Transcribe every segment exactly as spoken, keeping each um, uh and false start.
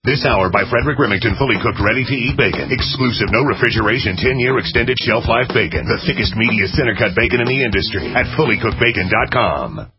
This hour by Frederick Remington, fully cooked, ready-to-eat bacon. Exclusive, no refrigeration, ten-year extended shelf life bacon. The thickest, meatiest, center-cut bacon in the industry at fully cooked bacon dot com.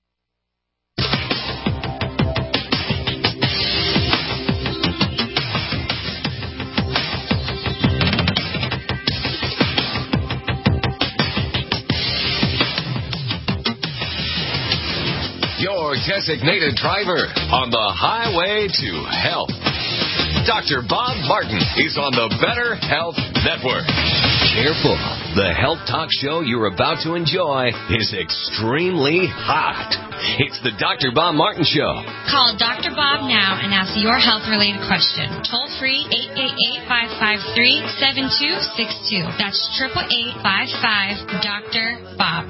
Your designated driver on the highway to health. Doctor Bob Martin is on the Better Health Network. Careful. The health talk show you're about to enjoy is extremely hot. It's the Doctor Bob Martin Show. Call Doctor Bob now and ask your health-related question. Toll free eight eight eight, five five three, seven two six two. That's eight eight eight, five five, Doctor Bob.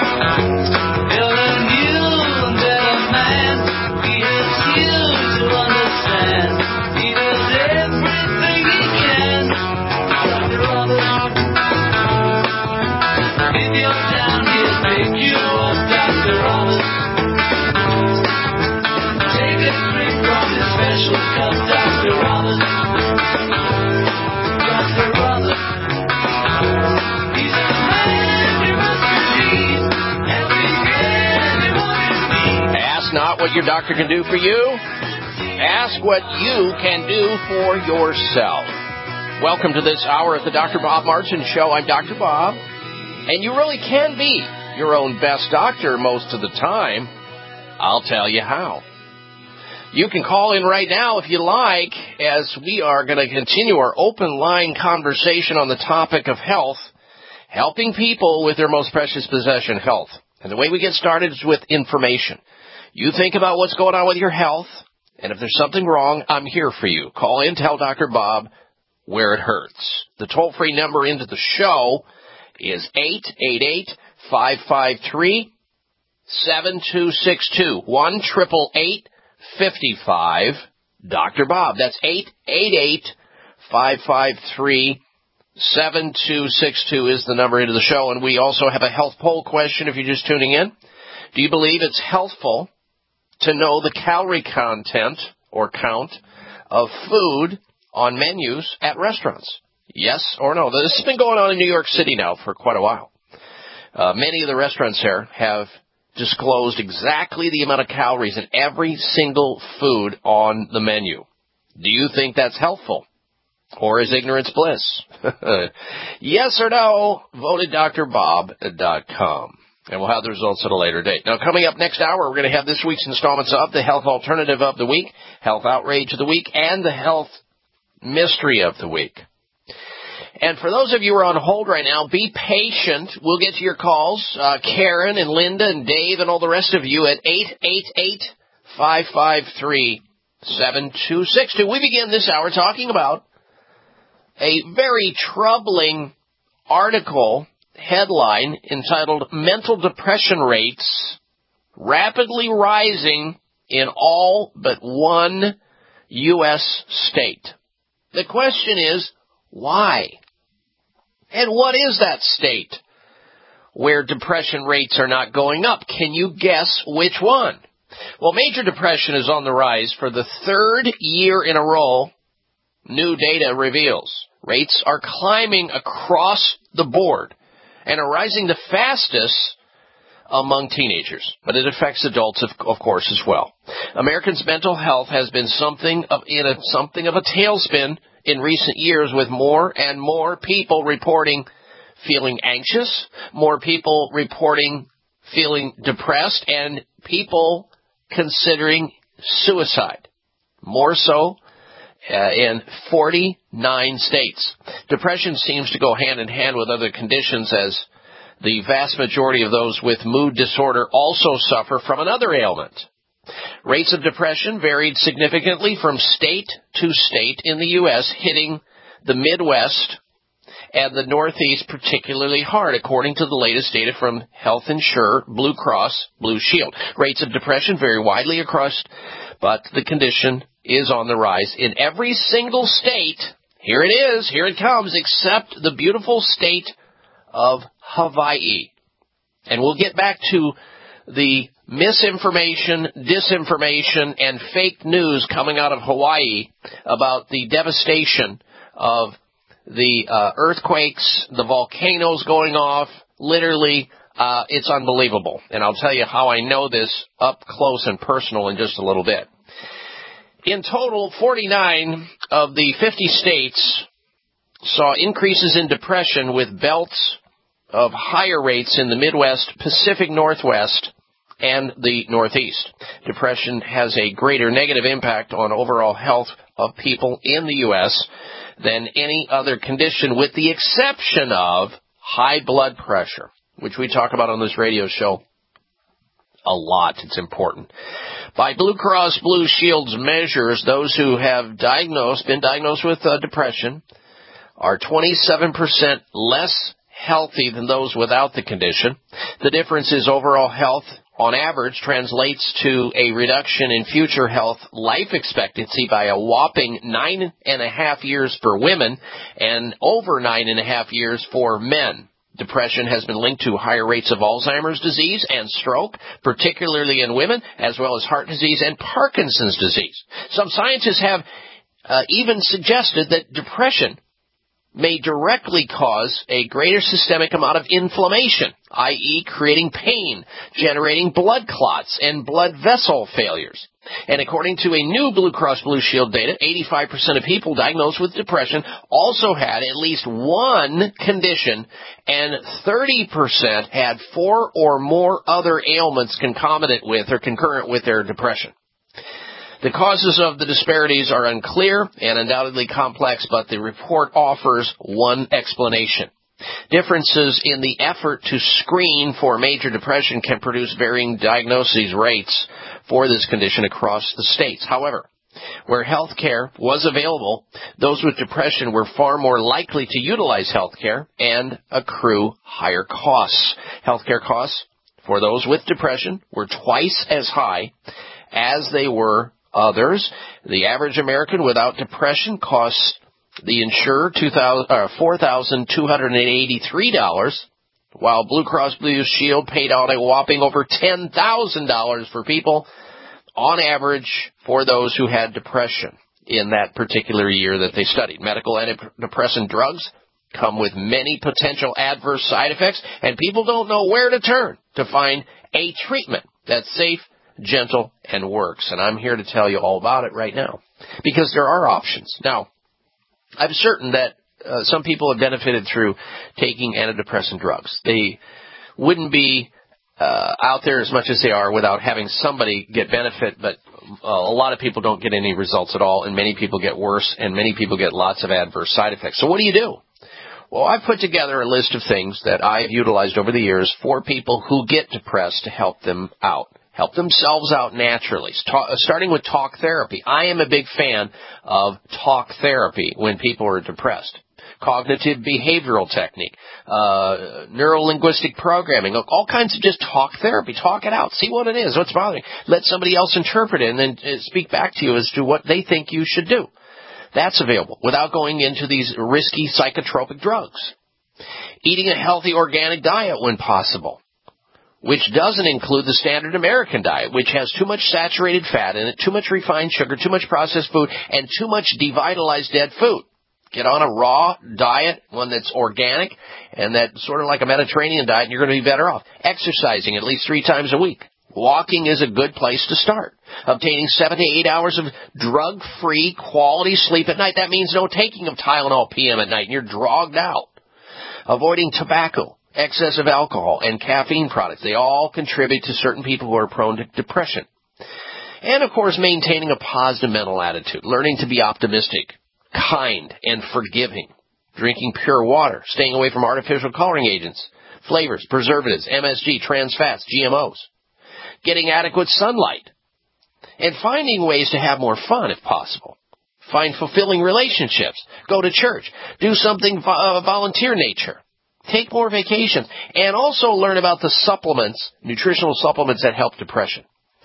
Man, he is you to understand. He does everything he can. Doctor Robert, if you're down, he'll pick you up. Doctor Robert, take a drink from his special cup. Doctor Robert, Doctor Robert, he's a man you must believe. Every man you must believe. Ask not what your doctor can do for you. Ask what you can do for yourself. Welcome to this hour at the Doctor Bob Martin Show. I'm Doctor Bob, and you really can be your own best doctor most of the time. I'll tell you how. You can call in right now if you like, as we are going to continue our open line conversation on the topic of health, helping people with their most precious possession, health. And the way we get started is with information. You think about what's going on with your health, and if there's something wrong, I'm here for you. Call in, tell Doctor Bob where it hurts. The toll-free number into the show is eight eight eight, five five three, seven two six two. one eight eight eight, five five, Doctor Bob. That's eight eight eight, five five three, seven two six two is the number into the show. And we also have a health poll question if you're just tuning in. Do you believe it's healthful to know the calorie content or count of food on menus at restaurants? Yes or no? This has been going on in New York City now for quite a while. Uh, many of the restaurants here have disclosed exactly the amount of calories in every single food on the menu. Do you think that's helpful? Or is ignorance bliss? Yes or no? Vote at Dr Bob dot com. And we'll have the results at a later date. Now, coming up next hour, we're going to have this week's installments of the Health Alternative of the Week, Health Outrage of the Week, and the Health Mystery of the Week. And for those of you who are on hold right now, be patient. We'll get to your calls. Uh, Karen and Linda and Dave and all the rest of you at eight eight eight, five five three, seven two six two. We begin this hour talking about a very troubling article headline entitled Mental Depression Rates Rapidly Rising in All But One U S State. The question is, why? And what is that state where depression rates are not going up? Can you guess which one? Well, major depression is on the rise for the third year in a row, new data reveals. Rates are climbing across the board and are rising the fastest among teenagers, but it affects adults, of, of course, as well. Americans' mental health has been something of in a something of a tailspin in recent years, with more and more people reporting feeling anxious, more people reporting feeling depressed, and people considering suicide. More so uh, in forty-nine states. Depression seems to go hand in hand with other conditions, as the vast majority of those with mood disorder also suffer from another ailment. Rates of depression varied significantly from state to state in the U S, hitting the Midwest and the Northeast particularly hard, according to the latest data from health insurer Blue Cross Blue Shield. Rates of depression vary widely across, but the condition is on the rise in every single state. Here it is, here it comes, except the beautiful state of Hawaii. And we'll get back to the misinformation, disinformation, and fake news coming out of Hawaii about the devastation of the uh, earthquakes, the volcanoes going off. Literally, uh, it's unbelievable. And I'll tell you how I know this up close and personal in just a little bit. In total, forty-nine of the fifty states saw increases in depression with belts of higher rates in the Midwest, Pacific Northwest, and the Northeast. Depression has a greater negative impact on overall health of people in the U S than any other condition, with the exception of high blood pressure, which we talk about on this radio show a lot. It's important. By Blue Cross Blue Shield's measures, those who have diagnosed, been diagnosed with uh, depression are twenty-seven percent less healthy than those without the condition. The difference is overall health on average translates to a reduction in future health life expectancy by a whopping nine and a half years for women and over nine and a half years for men. Depression has been linked to higher rates of Alzheimer's disease and stroke, particularly in women, as well as heart disease and Parkinson's disease. Some scientists have uh, even suggested that depression may directly cause a greater systemic amount of inflammation, that is creating pain, generating blood clots, and blood vessel failures. And according to a new Blue Cross Blue Shield data, eighty-five percent of people diagnosed with depression also had at least one condition, and thirty percent had four or more other ailments concomitant with or concurrent with their depression. The causes of the disparities are unclear and undoubtedly complex, but the report offers one explanation. Differences in the effort to screen for major depression can produce varying diagnosis rates for this condition across the states. However, where health care was available, those with depression were far more likely to utilize health care and accrue higher costs. Health care costs for those with depression were twice as high as they were others. The average American without depression costs the insurer four thousand two hundred eighty-three dollars, while Blue Cross Blue Shield paid out a whopping over ten thousand dollars for people on average for those who had depression in that particular year that they studied. Medical antidepressant drugs come with many potential adverse side effects, and people don't know where to turn to find a treatment that's safe, gentle, and works. And I'm here to tell you all about it right now, because there are options. Now, I'm certain that uh, some people have benefited through taking antidepressant drugs. They wouldn't be uh, out there as much as they are without having somebody get benefit, but uh, a lot of people don't get any results at all, and many people get worse, and many people get lots of adverse side effects. So what do you do? Well, I've put together a list of things that I've utilized over the years for people who get depressed to help them out. Help themselves out naturally, starting with talk therapy. I am a big fan of talk therapy when people are depressed. Cognitive behavioral technique, uh, neuro-linguistic programming, all kinds of just talk therapy. Talk it out. See what it is, what's bothering you. Let somebody else interpret it and then speak back to you as to what they think you should do. That's available without going into these risky psychotropic drugs. Eating a healthy organic diet when possible, which doesn't include the standard American diet, which has too much saturated fat in it, too much refined sugar, too much processed food, and too much devitalized dead food. Get on a raw diet, one that's organic, and that's sort of like a Mediterranean diet, and you're going to be better off. Exercising at least three times a week. Walking is a good place to start. Obtaining seven to eight hours of drug-free quality sleep at night. That means no taking of Tylenol P M at night, and you're drogged out. Avoiding tobacco, excessive alcohol, and caffeine products. They all contribute to certain people who are prone to depression. And, of course, maintaining a positive mental attitude. Learning to be optimistic, kind, and forgiving. Drinking pure water. Staying away from artificial coloring agents, flavors, preservatives, M S G, trans fats, G M Os. Getting adequate sunlight. And finding ways to have more fun if possible. Find fulfilling relationships. Go to church. Do something vo- uh, volunteer nature. Take more vacations. And also learn about the supplements, nutritional supplements that help depression,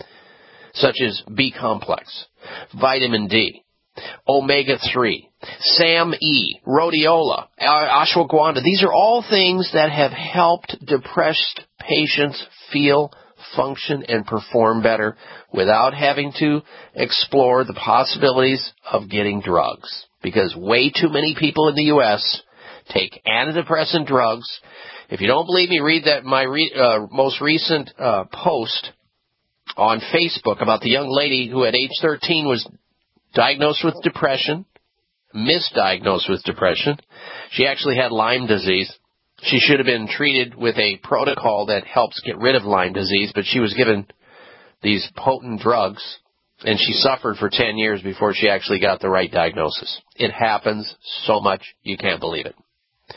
such as B-complex, vitamin D, omega three, SAM E, rhodiola, ashwagandha. These are all things that have helped depressed patients feel function and perform better without having to explore the possibilities of getting drugs. Because way too many people in the U S take antidepressant drugs. If you don't believe me, read that my re, uh, most recent uh, post on Facebook about the young lady who at age thirteen was diagnosed with depression, misdiagnosed with depression. She actually had Lyme disease. She should have been treated with a protocol that helps get rid of Lyme disease, but she was given these potent drugs, and she suffered for ten years before she actually got the right diagnosis. It happens so much, you can't believe it.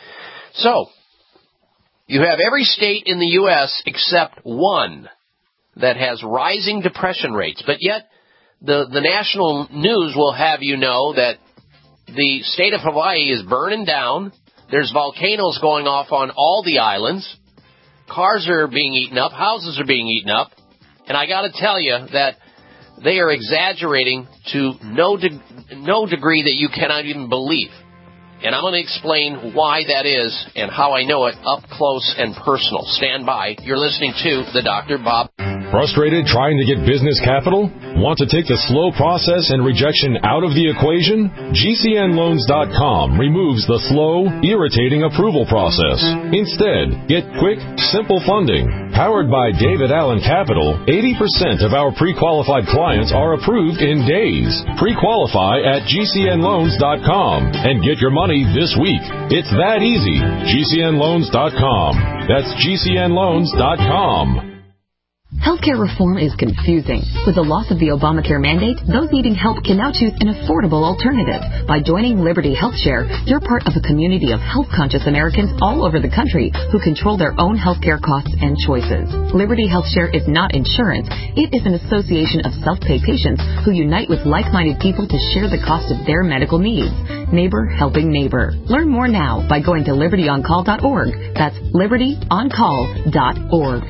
So, you have every state in the U S except one that has rising depression rates, but yet the, the national news will have you know that the state of Hawaii is burning down. There's volcanoes going off on all the islands. Cars are being eaten up. Houses are being eaten up. And I got to tell you that they are exaggerating to no de- no degree that you cannot even believe. And I'm going to explain why that is and how I know it up close and personal. Stand by. You're listening to the Doctor Bob. Frustrated trying to get business capital? Want to take the slow process and rejection out of the equation? G C N loans dot com removes the slow, irritating approval process. Instead, get quick, simple funding. Powered by David Allen Capital, eighty percent of our pre-qualified clients are approved in days. Pre-qualify at G C N loans dot com and get your money this week. It's that easy. G C N loans dot com. That's G C N loans dot com. Healthcare reform is confusing. With the loss of the Obamacare mandate, those needing help can now choose an affordable alternative. By joining Liberty HealthShare, you're part of a community of health-conscious Americans all over the country who control their own healthcare costs and choices. Liberty HealthShare is not insurance. It is an association of self-pay patients who unite with like-minded people to share the cost of their medical needs. Neighbor helping neighbor. Learn more now by going to liberty on call dot org. That's liberty on call dot org.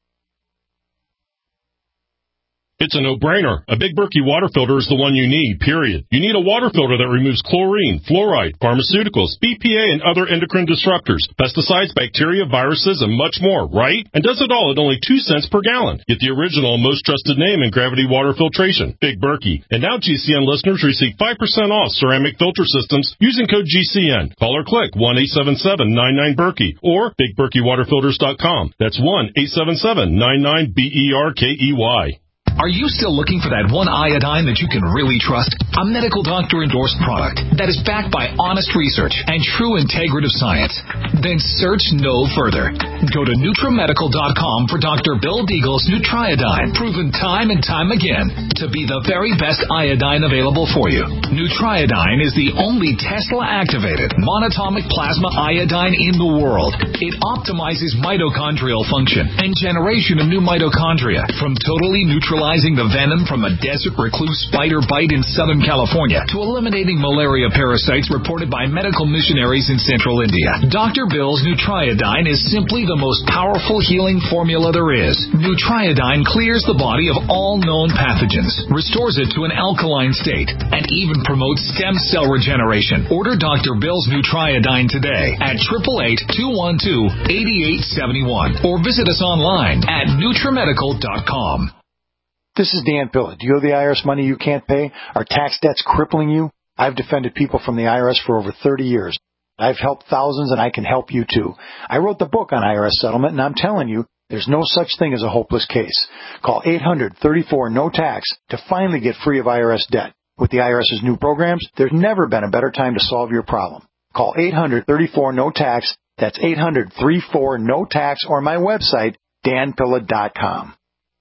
It's a no-brainer. A Big Berkey water filter is the one you need, period. You need a water filter that removes chlorine, fluoride, pharmaceuticals, B P A, and other endocrine disruptors, pesticides, bacteria, viruses, and much more, right? And does it all at only two cents per gallon. Get the original and most trusted name in gravity water filtration, Big Berkey. And now G C N listeners receive five percent off ceramic filter systems using code G C N. Call or click one eight seven seven nine nine Berkey or big berkey water filters dot com. That's one eight seven seven nine nine B E R K E Y. Are you still looking for that one iodine that you can really trust? A medical doctor-endorsed product that is backed by honest research and true integrative science? Then search no further. Go to Nutramedical dot com for Doctor Bill Deagle's Nutriodine, proven time and time again to be the very best iodine available for you. Nutriodine is the only Tesla-activated monatomic plasma iodine in the world. It optimizes mitochondrial function and generation of new mitochondria from totally neutralizing the venom from a desert recluse spider bite in Southern California to eliminating malaria parasites reported by medical missionaries in central India. Doctor Bill's Nutriodine is simply the most powerful healing formula there is. Nutriodine clears the body of all known pathogens, restores it to an alkaline state, and even promotes stem cell regeneration. Order Doctor Bill's Nutriodine today at eight eight eight, two one two, eight eight seven one or visit us online at Nutramedical dot com. This is Dan Pilla. Do you owe the I R S money you can't pay? Are tax debts crippling you? I've defended people from the I R S for over thirty years. I've helped thousands, and I can help you too. I wrote the book on I R S settlement, and I'm telling you, there's no such thing as a hopeless case. Call eight hundred, thirty-four, no tax to finally get free of I R S debt. With the IRS's new programs, there's never been a better time to solve your problem. Call eight hundred, thirty-four, no tax. That's eight hundred, thirty-four, no tax, or my website, dan pilla dot com.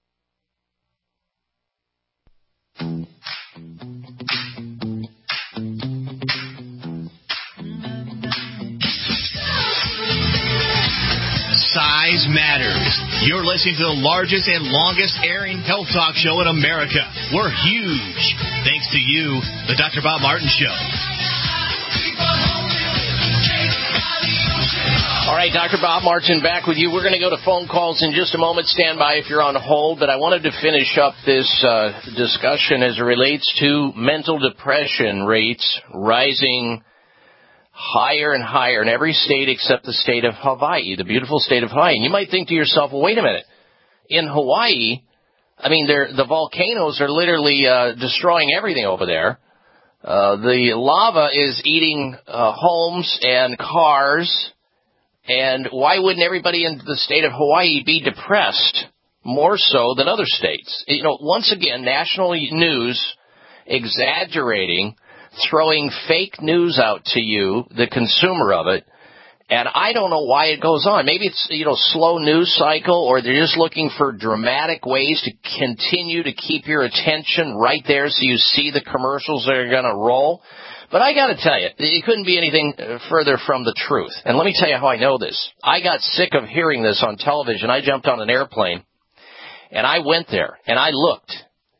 Size matters. You're listening to the largest and longest airing health talk show in America. We're huge. Thanks to you, the Doctor Bob Martin Show. All right, Doctor Bob Martin back with you. We're going to go to phone calls in just a moment. Stand by if you're on hold. But I wanted to finish up this uh, discussion as it relates to mental depression rates rising higher and higher in every state except the state of Hawaii, the beautiful state of Hawaii. And you might think to yourself, well, wait a minute. in Hawaii, I mean, they're, the volcanoes are literally uh, destroying everything over there. Uh, the lava is eating uh, homes and cars. And why wouldn't everybody in the state of Hawaii be depressed more so than other states? You know, once again, national news exaggerating, throwing fake news out to you, the consumer of it. And I don't know why it goes on. Maybe it's, you know, slow news cycle, or they're just looking for dramatic ways to continue to keep your attention right there so you see the commercials that are going to roll. But I got to tell you, it couldn't be anything further from the truth. And let me tell you how I know this. I got sick of hearing this on television. I jumped on an airplane, and I went there, and I looked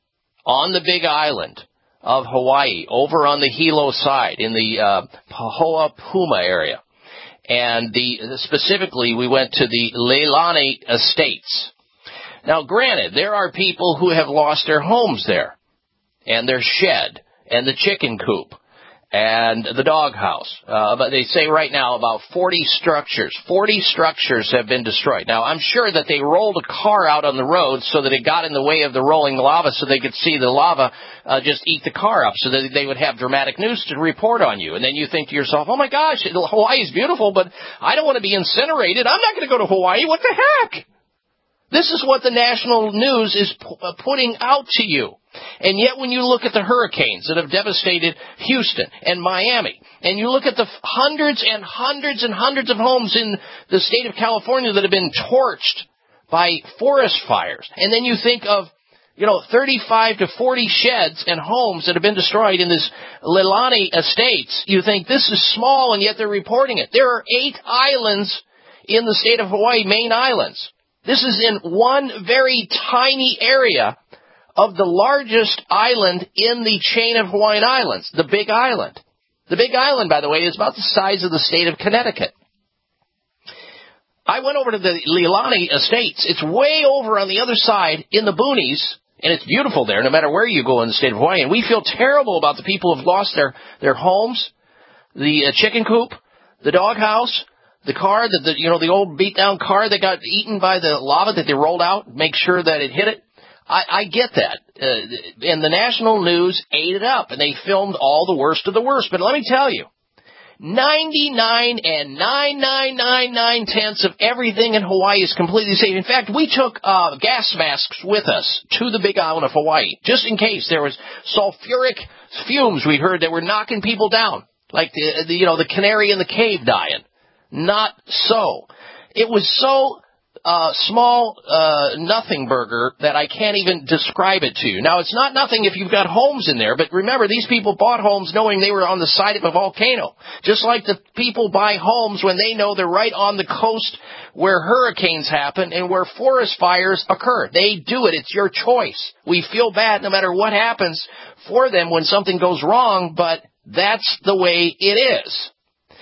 on the Big Island of Hawaii, over on the Hilo side, in the uh, Pahoa Puma area. And the specifically, we went to the Leilani Estates. Now, granted, there are people who have lost their homes there, and their shed, and the chicken coop, and the doghouse. Uh, but they say right now about forty structures, forty structures have been destroyed. Now, I'm sure that they rolled a car out on the road so that it got in the way of the rolling lava so they could see the lava uh, just eat the car up so that they would have dramatic news to report on you. And then you think to yourself, oh, my gosh, Hawaii is beautiful, but I don't want to be incinerated. I'm not going to go to Hawaii. What the heck? This is what the national news is p- uh, putting out to you. And yet when you look at the hurricanes that have devastated Houston and Miami, and you look at the hundreds and hundreds and hundreds of homes in the state of California that have been torched by forest fires, and then you think of, you know, thirty-five to forty sheds and homes that have been destroyed in this Leilani Estates, you think this is small, and yet they're reporting it. There are eight islands in the state of Hawaii, main islands. This is in one very tiny area of the largest island in the chain of Hawaiian islands, the Big Island. The Big Island, by the way, is about the size of the state of Connecticut. I went over to the Leilani Estates. It's way over on the other side in the boonies, and it's beautiful there no matter where you go in the state of Hawaii. And we feel terrible about the people who have lost their, their homes, the uh, chicken coop, the doghouse, the car, the, the you know, the old beat-down car that got eaten by the lava that they rolled out, make sure that it hit it. I, I get that. Uh, and the national news ate it up, and they filmed all the worst of the worst. But let me tell you, ninety-nine and nine nine nine nine tenths of everything in Hawaii is completely safe. In fact, we took uh, gas masks with us to the Big Island of Hawaii, just in case there was sulfuric fumes we heard that were knocking people down, like the, the you know the canary in the cave dying. Not so. It was so uh, small, uh, nothing burger that I can't even describe it to you. Now, it's not nothing if you've got homes in there, but remember, these people bought homes knowing they were on the side of a volcano. Just like the people buy homes when they know they're right on the coast where hurricanes happen and where forest fires occur. They do it. It's your choice. We feel bad no matter what happens for them when something goes wrong, but that's the way it is.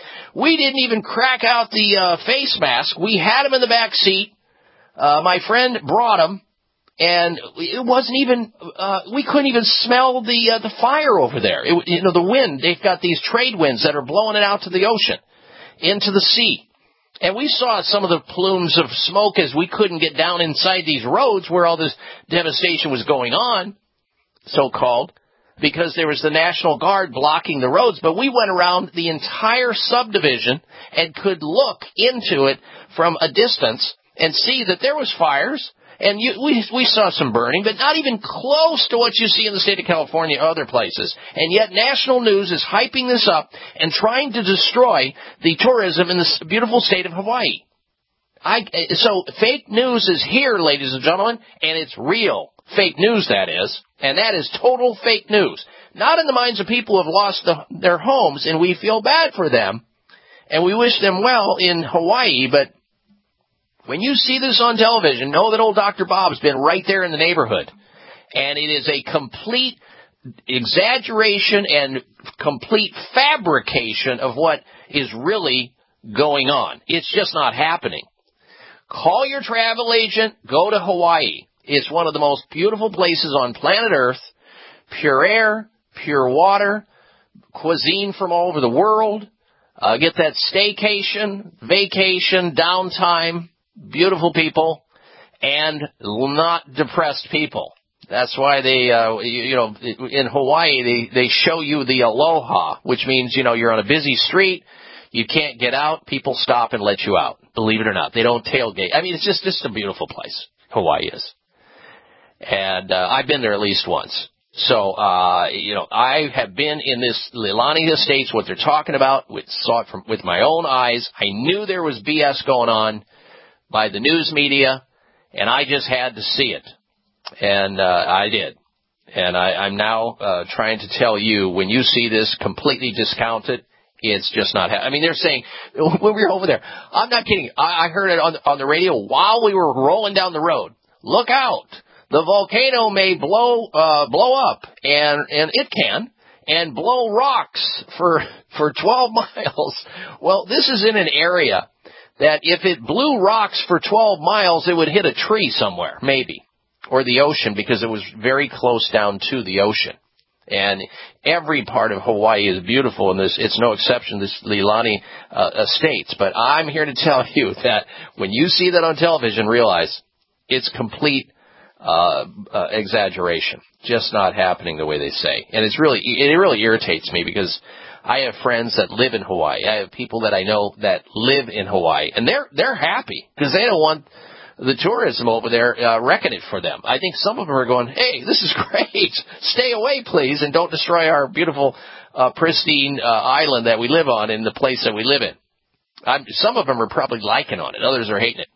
We didn't even crack out the uh, face mask. We had them in the back seat. Uh, my friend brought them, and it wasn't even, uh, we couldn't even smell the uh, the fire over there. It, you know, the wind, they've got these trade winds that are blowing it out to the ocean, into the sea. And we saw some of the plumes of smoke as we couldn't get down inside these roads where all this devastation was going on, so-called, because there was the National Guard blocking the roads. But we went around the entire subdivision and could look into it from a distance and see that there was fires. And you, we, we saw some burning, but not even close to what you see in the state of California or other places. And yet national news is hyping this up and trying to destroy the tourism in this beautiful state of Hawaii. I, so fake news is here, ladies and gentlemen, and it's real. Fake news, that is. And that is total fake news. Not in the minds of people who have lost the, their homes, and we feel bad for them, and we wish them well in Hawaii, but when you see this on television, know that old Doctor Bob's been right there in the neighborhood. And it is a complete exaggeration and complete fabrication of what is really going on. It's just not happening. Call your travel agent. Go to Hawaii. It's one of the most beautiful places on planet Earth. Pure air, pure water, cuisine from all over the world. Uh, get that staycation, vacation, downtime, beautiful people. and not depressed people. That's why they, uh, you, you know, in Hawaii, they, they show you the aloha, which means, you know, you're on a busy street, you can't get out, people stop and let you out. Believe it or not. They don't tailgate. I mean, it's just, just a beautiful place. Hawaii is. And, uh, I've been there at least once. So, uh, you know, I have been in this Leilani Estates, what they're talking about, with, saw it from, with my own eyes. I knew there was B S going on by the news media, and I just had to see it. And, uh, I did. And I, I'm now, uh, trying to tell you, when you see this completely discounted, it's just not ha- I mean, they're saying, when we were over there, I'm not kidding. I, I heard it on, on the radio while we were rolling down the road. Look out. The volcano may blow, uh, blow up, and, and it can, and blow rocks for, for twelve miles. Well, this is in an area that if it blew rocks for twelve miles, it would hit a tree somewhere, maybe, or the ocean, because it was very close down to the ocean. And every part of Hawaii is beautiful, and this, it's no exception, this Leilani uh, Estates. But I'm here to tell you that when you see that on television, realize it's complete uh, uh exaggeration. Just not happening the way they say. And it's really, it really irritates me, because I have friends that live in Hawaii. I have people that I know that live in Hawaii, and they're they're happy because they don't want the tourism over there uh, wrecking it for them. I think some of them are going, hey, this is great. Stay away, please, and don't destroy our beautiful, uh, pristine uh, island that we live on in the place that we live in. I'm, some of them are probably liking on it. Others are hating it.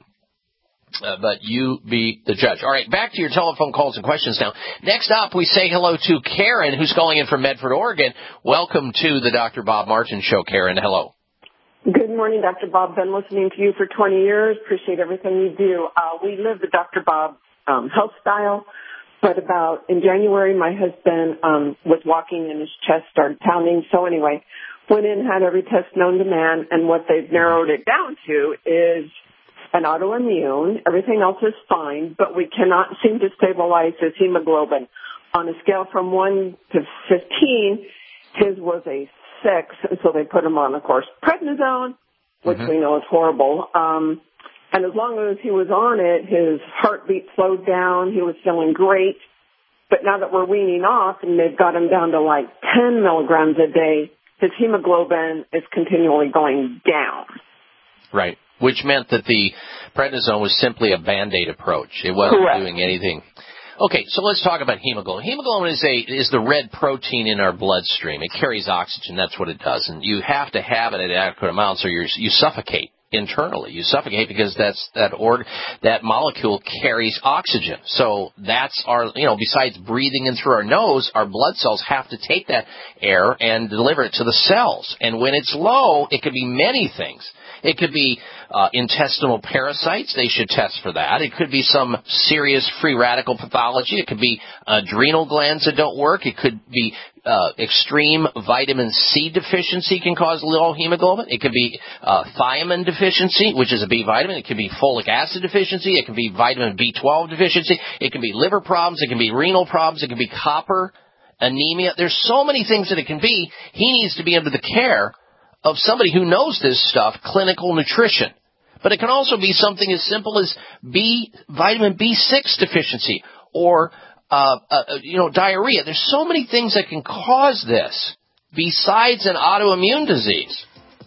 Uh, but you be the judge. All right, back to your telephone calls and questions now. Next up, we say hello to Karen, who's calling in from Medford, Oregon. Welcome to the Doctor Bob Martin Show, Karen. Hello. Good morning, Doctor Bob. Been listening to you for twenty years. Appreciate everything you do. Uh, we live the Doctor Bob um, health style, but about in January, my husband um, was walking and his chest started pounding. So anyway, went in, had every test known to man, and what they've narrowed it down to is an autoimmune. Everything else is fine, but we cannot seem to stabilize his hemoglobin. On a scale from one to fifteen, his was a six, and so they put him on, of course, prednisone, which mm-hmm. we know is horrible. Um, and as long as he was on it, his heartbeat slowed down. He was feeling great. But now that we're weaning off and they've got him down to like ten milligrams a day, his hemoglobin is continually going down. Right. Which meant that the prednisone was simply a Band-Aid approach. It wasn't Correct. doing anything. Okay, so let's talk about hemoglobin. Hemoglobin is a is the red protein in our bloodstream. It carries oxygen. That's what it does. And you have to have it at adequate amounts or you you suffocate internally. You suffocate because that's that org that molecule carries oxygen. So that's our, you know, besides breathing in through our nose, our blood cells have to take that air and deliver it to the cells. And when it's low, it could be many things. It could be uh, intestinal parasites. They should test for that. It could be some serious free radical pathology. It could be adrenal glands that don't work. It could be uh, extreme vitamin C deficiency can cause low hemoglobin. It could be uh, thiamine deficiency, which is a B vitamin. It could be folic acid deficiency. It can be vitamin B twelve deficiency. It can be liver problems. It can be renal problems. It can be copper, anemia. There's so many things that it can be. He needs to be under the care of somebody who knows this stuff, clinical nutrition. But it can also be something as simple as B, vitamin B six deficiency or, uh, uh, you know, diarrhea. There's so many things that can cause this besides an autoimmune disease.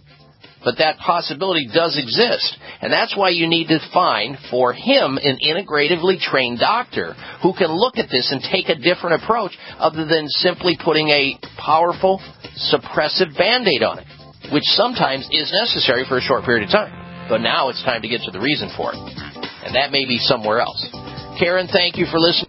But that possibility does exist. And that's why you need to find for him an integratively trained doctor who can look at this and take a different approach other than simply putting a powerful suppressive Band-Aid on it, which sometimes is necessary for a short period of time. But now it's time to get to the reason for it. And that may be somewhere else. Karen, thank you for listening.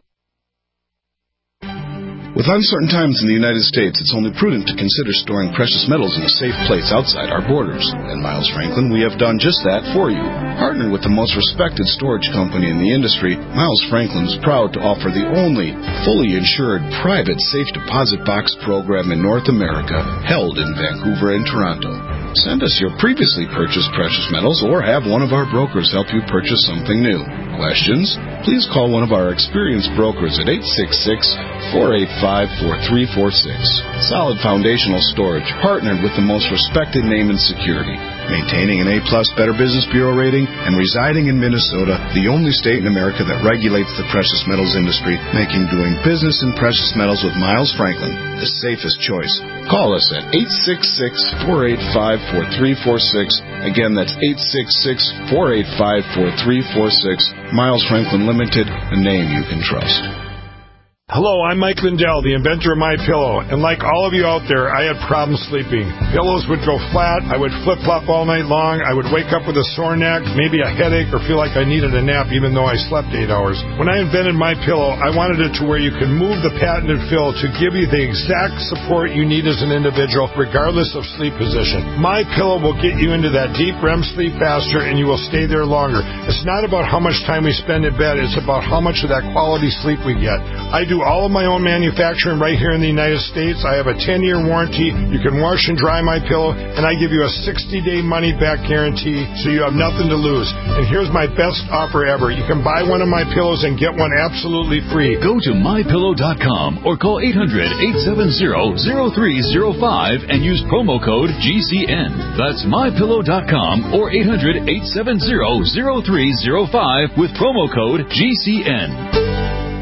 With uncertain times in the United States, it's only prudent to consider storing precious metals in a safe place outside our borders. At Miles Franklin, we have done just that for you. Partnered with the most respected storage company in the industry, Miles Franklin is proud to offer the only fully insured private safe deposit box program in North America, held in Vancouver and Toronto. Send us your previously purchased precious metals or have one of our brokers help you purchase something new. Questions? Please call one of our experienced brokers at eight six six, four eight five, four three four six. Solid Foundational Storage, partnered with the most respected name in security, maintaining an A-plus Better Business Bureau rating and residing in Minnesota, the only state in America that regulates the precious metals industry, making doing business in precious metals with Miles Franklin the safest choice. Call us at eight six six, four eight five, four three four six. Again, that's eight six six, four eight five, four three four six. Miles Franklin Limited, a name you can trust. Hello, I'm Mike Lindell, the inventor of MyPillow, and like all of you out there, I had problems sleeping. Pillows would go flat, I would flip-flop all night long, I would wake up with a sore neck, maybe a headache, or feel like I needed a nap even though I slept eight hours. When I invented MyPillow, I wanted it to where you can move the patented fill to give you the exact support you need as an individual, regardless of sleep position. MyPillow will get you into that deep R E M sleep faster, and you will stay there longer. It's not about how much time we spend in bed, it's about how much of that quality sleep we get. I do all of my own manufacturing right here in the United States. I have a ten-year warranty. You can wash and dry my pillow, and I give you a sixty-day money-back guarantee, so you have nothing to lose. And here's my best offer ever. You can buy one of my pillows and get one absolutely free. Go to my pillow dot com or call eight hundred, eight seven zero, zero three zero five and use promo code G C N. That's my pillow dot com or eight hundred, eight seven zero, zero three zero five with promo code G C N.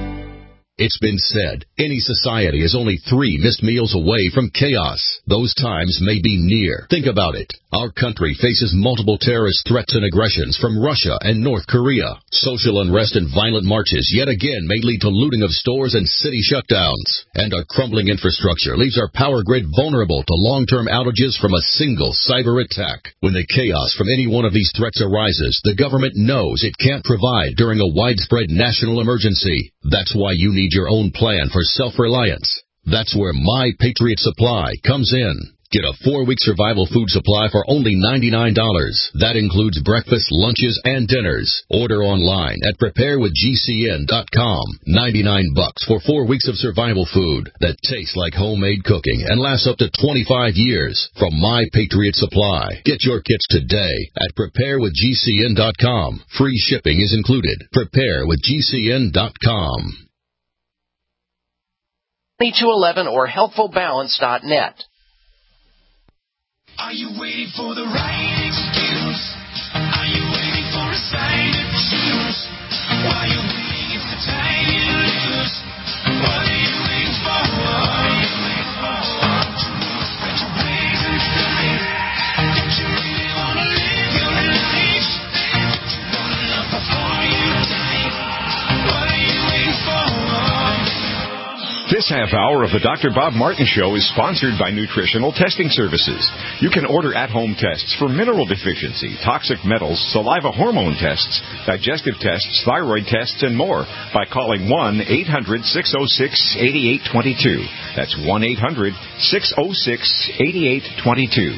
It's been said, any society is only three missed meals away from chaos. Those times may be near. Think about it. Our country faces multiple terrorist threats and aggressions from Russia and North Korea. Social unrest and violent marches yet again may lead to looting of stores and city shutdowns. And our crumbling infrastructure leaves our power grid vulnerable to long-term outages from a single cyber attack. When the chaos from any one of these threats arises, the government knows it can't provide during a widespread national emergency. That's why you need your own plan for self-reliance. That's where My Patriot Supply comes in. Get a four-week survival food supply for only ninety-nine dollars. That includes breakfast, lunches, and dinners. Order online at prepare with G C N dot com. ninety-nine bucks for four weeks of survival food that tastes like homemade cooking and lasts up to twenty-five years from My Patriot Supply. Get your kits today at prepare with G C N dot com. Free shipping is included. prepare with G C N dot com. twenty-two eleven or healthful balance dot net. Are you waiting for the right excuse? Are you waiting for a sign to choose? While you're waiting, it's the time you lose. What are you waiting for? What are you waiting for? Spread your wings and fly. Don't you really want to live your life? Don't you want to love before you die? What are you waiting for? This half hour of the Doctor Bob Martin Show is sponsored by Nutritional Testing Services. You can order at-home tests for mineral deficiency, toxic metals, saliva hormone tests, digestive tests, thyroid tests, and more by calling one eight hundred, six oh six, eight eight two two. That's one eight hundred, six oh six, eight eight two two.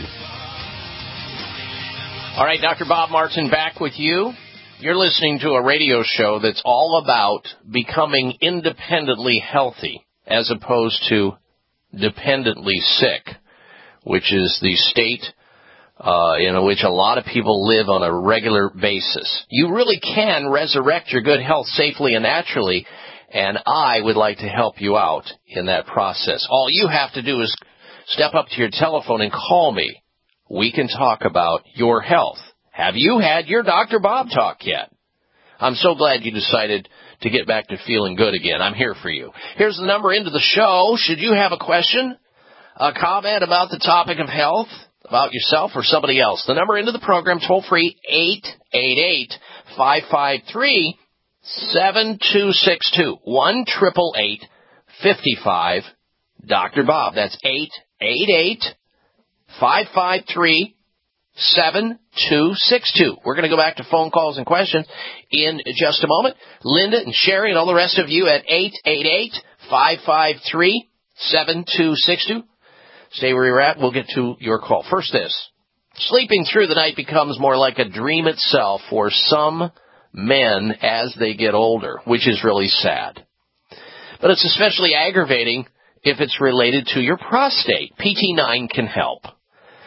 All right, Doctor Bob Martin back with you. You're listening to a radio show that's all about becoming independently healthy, as opposed to dependently sick, which is the state uh, in which a lot of people live on a regular basis. You really can resurrect your good health safely and naturally, and I would like to help you out in that process. All you have to do is step up to your telephone and call me. We can talk about your health. Have you had your Doctor Bob talk yet? I'm so glad you decided to get back to feeling good again. I'm here for you. Here's the number into the show. Should you have a question, a comment about the topic of health, about yourself or somebody else, the number into the program, toll free, eight eight eight, five five three, seven two six two, one eight eight eight, five five, Doctor Bob. That's eight eight eight, five five three, seven two six two. We're going to go back to phone calls and questions in just a moment. Linda and Sherry and all the rest of you at eight eight eight, five five three, seven two six two. Stay where you're at. We'll get to your call. First this. Sleeping through the night becomes more like a dream itself for some men as they get older, which is really sad. But it's especially aggravating if it's related to your prostate. P T nine can help.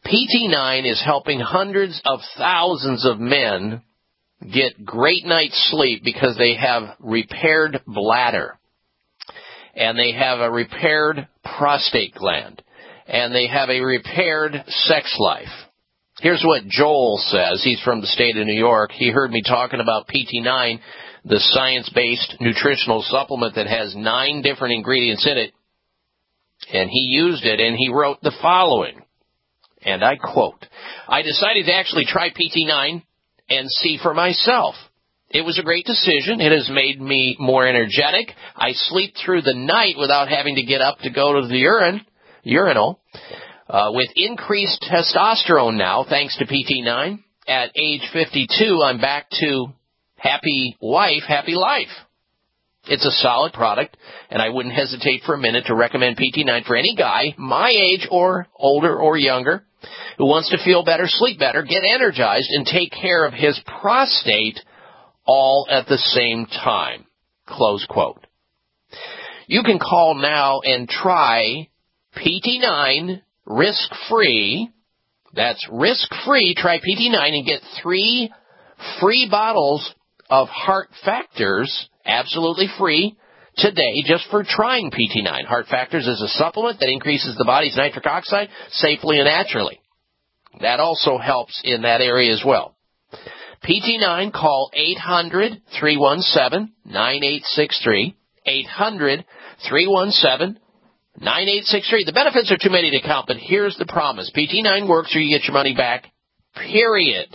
P T nine is helping hundreds of thousands of men get great night's sleep because they have repaired bladder, and they have a repaired prostate gland, and they have a repaired sex life. Here's what Joel says. He's from the state of New York. He heard me talking about P T nine, the science-based nutritional supplement that has nine different ingredients in it, and he used it, and he wrote the following, and I quote, "I decided to actually try P T nine and see for myself. It was a great decision. It has made me more energetic. I sleep through the night without having to get up to go to the urine, urinal. Uh, with increased testosterone now, thanks to P T nine. At age fifty-two, I'm back to happy wife, happy life. It's a solid product, and I wouldn't hesitate for a minute to recommend P T nine for any guy my age or older or younger who wants to feel better, sleep better, get energized, and take care of his prostate all at the same time." Close quote. You can call now and try P T nine risk-free. That's risk-free. Try P T nine and get three free bottles of Heart Factors, absolutely free, today just for trying P T nine. Heart Factors is a supplement that increases the body's nitric oxide safely and naturally. That also helps in that area as well. P T nine, call eight hundred, three one seven, nine eight six three, eight hundred, three one seven, nine eight six three. The benefits are too many to count, but here's the promise. P T nine works or you get your money back, period.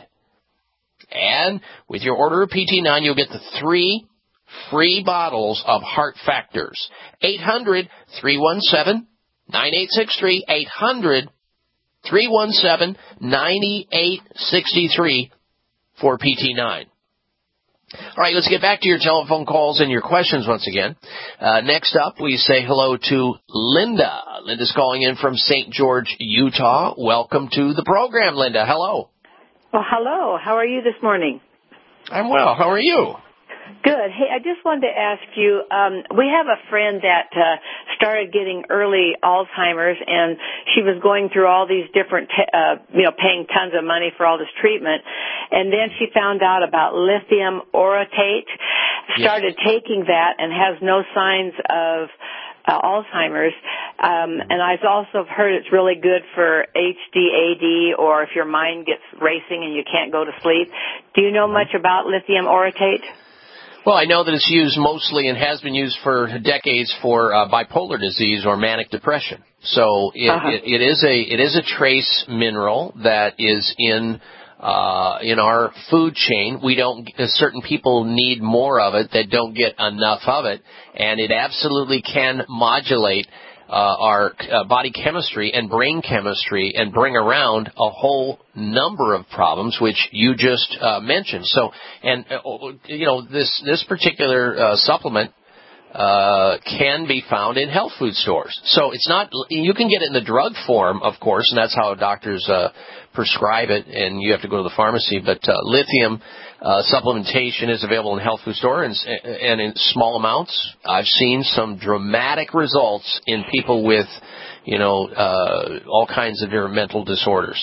And with your order of P T nine, you'll get the three free bottles of Heart Factors. eight hundred, three one seven, nine eight six three, eight hundred, three one seven, nine eight six three for P T nine. All right, let's get back to your telephone calls and your questions once again. Uh, next up, we say hello to Linda. Linda's calling in from Saint George, Utah. Welcome to the program, Linda. Hello. Well, hello. How are you this morning? I'm well. How are you? Good. Hey, I just wanted to ask you, um, we have a friend that uh, started getting early Alzheimer's, and she was going through all these different, t- uh, you know, paying tons of money for all this treatment, and then she found out about lithium orotate, started yes. taking that, and has no signs of uh, Alzheimer's. Um, and I've also heard it's really good for H D A D, or if your mind gets racing and you can't go to sleep. Do you know much about lithium orotate? Well, I know that it's used mostly and has been used for decades for uh, bipolar disease or manic depression. So it, uh-huh. it, it is a it is a trace mineral that is in uh, in our food chain. We don't certain people need more of it that don't get enough of it, and it absolutely can modulate Uh, our uh, body chemistry and brain chemistry and bring around a whole number of problems which you just uh, mentioned. So, and uh, you know, this this particular uh, supplement uh, can be found in health food stores. So it's not, you can get it in the drug form, of course, and that's how doctors uh, prescribe it, and you have to go to the pharmacy. But uh, lithium Uh, supplementation is available in health food store and, and in small amounts. I've seen some dramatic results in people with, you know, uh, all kinds of different mental disorders.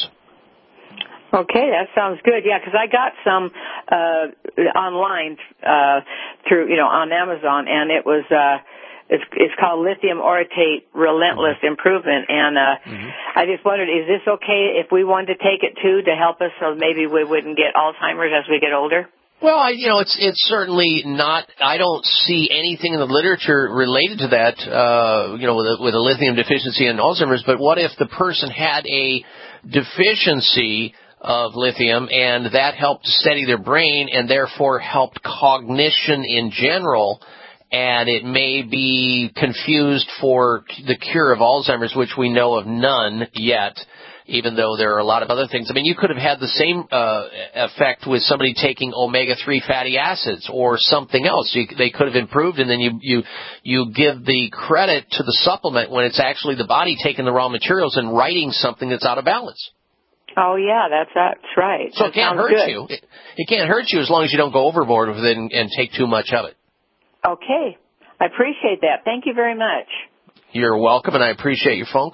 Okay, that sounds good. Yeah, because I got some uh, online uh, through, you know, on Amazon, and it was. Uh, It's, it's called Lithium Orotate Relentless mm-hmm. Improvement, and uh, mm-hmm. I just wondered, is this okay if we wanted to take it, too, to help us so maybe we wouldn't get Alzheimer's as we get older? Well, I, you know, it's it's certainly not, I don't see anything in the literature related to that, uh, you know, with a, with a lithium deficiency and Alzheimer's, but what if the person had a deficiency of lithium and that helped steady their brain and therefore helped cognition in general, and it may be confused for the cure of Alzheimer's, which we know of none yet, even though there are a lot of other things. I mean, you could have had the same uh, effect with somebody taking omega three fatty acids or something else. You, they could have improved, and then you, you, you give the credit to the supplement when it's actually the body taking the raw materials and writing something that's out of balance. Oh, yeah, that's that's right. So that it can't hurt good. you. It, it can't hurt you as long as you don't go overboard with it and, and take too much of it. Okay. I appreciate that. Thank you very much. You're welcome, and I appreciate your phone call.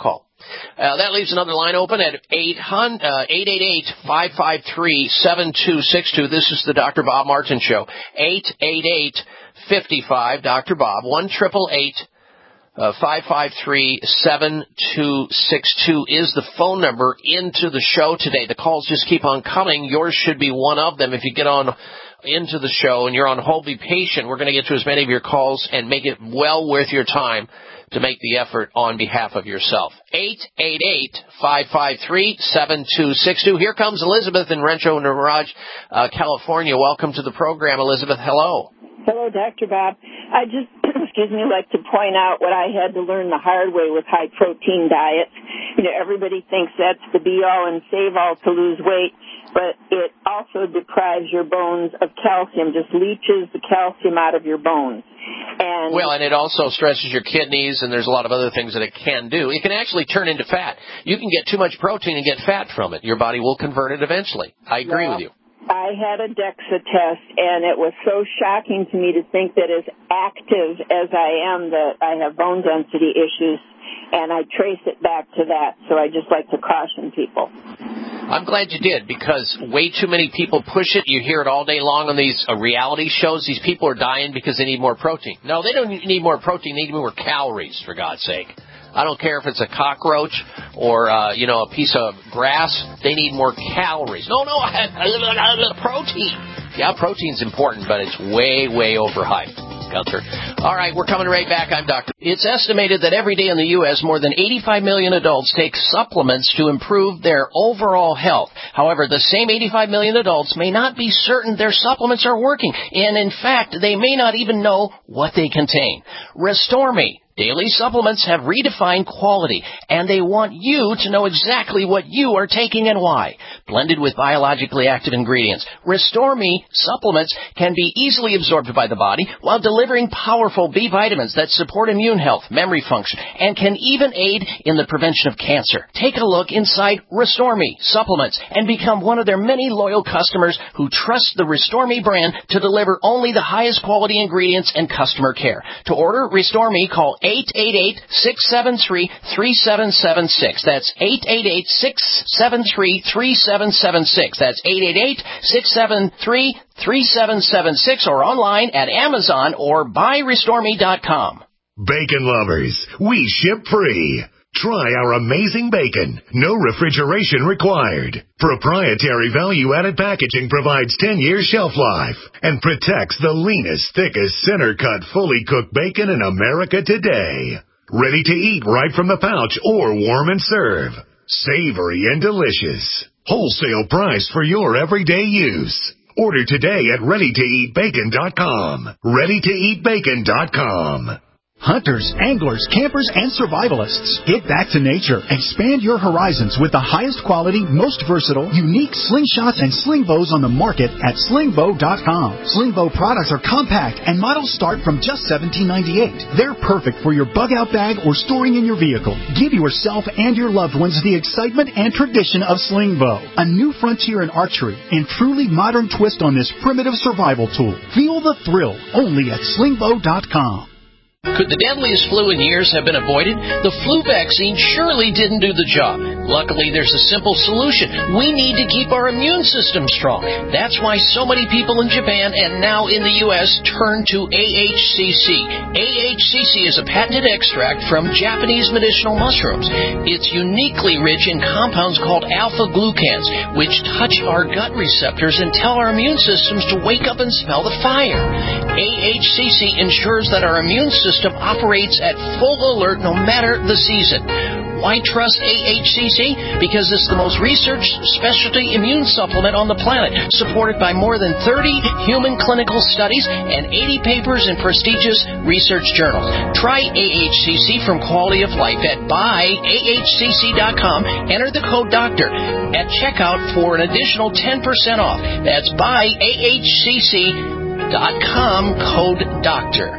Uh, that leaves another line open at eight eight eight, five five three, seven two six two. This is the Doctor Bob Martin Show. eight eight eight, five five, Doctor Bob. one eight eight eight, five five three, seven two six two is the phone number into the show today. The calls just keep on coming. Yours should be one of them. If you get on into the show and you're on hold, be patient. We're going to get to as many of your calls and make it well worth your time to make the effort on behalf of yourself. eight eight eight, five five three, seven two six two. Here comes Elizabeth in Rancho Mirage, uh, California. Welcome to the program, Elizabeth. Hello. Hello, Doctor Bob. I just, excuse me, like to point out what I had to learn the hard way with high-protein diets. You know, everybody thinks that's the be-all and save-all to lose weight, but it also deprives your bones of calcium, just leaches the calcium out of your bones. And well, and it also stresses your kidneys, and there's a lot of other things that it can do. It can actually turn into fat. You can get too much protein and get fat from it. Your body will convert it eventually. I agree well, with you. I had a DEXA test, and it was so shocking to me to think that as active as I am, that I have bone density issues, and I trace it back to that. So I just like to caution people. I'm glad you did, because way too many people push it. You hear it all day long on these uh, reality shows. These people are dying because they need more protein. No, they don't need more protein. They need more calories, for God's sake. I don't care if it's a cockroach or, uh, you know, a piece of grass. They need more calories. No, no, I, I, I, protein. Yeah, protein's important, but it's way, way overhyped. Gunther. All right, we're coming right back. I'm Doctor It's estimated that every day in the U S, more than eighty-five million adults take supplements to improve their overall health. However, the same eighty-five million adults may not be certain their supplements are working, and in fact, they may not even know what they contain. Restore Me Daily supplements have redefined quality, and they want you to know exactly what you are taking and why. Blended with biologically active ingredients, Restore Me supplements can be easily absorbed by the body while delivering powerful B vitamins that support immune health, memory function, and can even aid in the prevention of cancer. Take a look inside Restore Me supplements and become one of their many loyal customers who trust the Restore Me brand to deliver only the highest quality ingredients and customer care. To order Restore Me, call eight eight eight, six seven three, three seven seven six. That's eight eight eight, six seven three, three seven seven six. That's eight eight eight, six seven three, three seven seven six, or online at Amazon or buy restore me dot com. Bacon lovers, we ship free. Try our amazing bacon. No refrigeration required. Proprietary value-added packaging provides ten years shelf life and protects the leanest, thickest, center-cut, fully cooked bacon in America today. Ready to eat right from the pouch or warm and serve. Savory and delicious. Wholesale price for your everyday use. Order today at ready to eat bacon dot com. ready to eat bacon dot com. Hunters, anglers, campers, and survivalists. Get back to nature. Expand your horizons with the highest quality, most versatile, unique slingshots and sling bows on the market at sling bow dot com. Sling bow products are compact and models start from just seventeen ninety-eight. They're perfect for your bug-out bag or storing in your vehicle. Give yourself and your loved ones the excitement and tradition of sling bow. A new frontier in archery and truly modern twist on this primitive survival tool. Feel the thrill only at sling bow dot com. Could the deadliest flu in years have been avoided? The flu vaccine surely didn't do the job. Luckily, there's a simple solution. We need to keep our immune system strong. That's why so many people in Japan and now in the U S turn to A H C C. A H C C is a patented extract from Japanese medicinal mushrooms. It's uniquely rich in compounds called alpha-glucans, which touch our gut receptors and tell our immune systems to wake up and smell the fire. A H C C ensures that our immune system System operates at full alert no matter the season. Why trust A H C C? Because it's the most researched specialty immune supplement on the planet, supported by more than thirty human clinical studies and eighty papers in prestigious research journals. Try A H C C from Quality of Life at buy A H C C dot com. Enter the code DOCTOR at checkout for an additional ten percent off. That's buy A H C C dot com, code DOCTOR.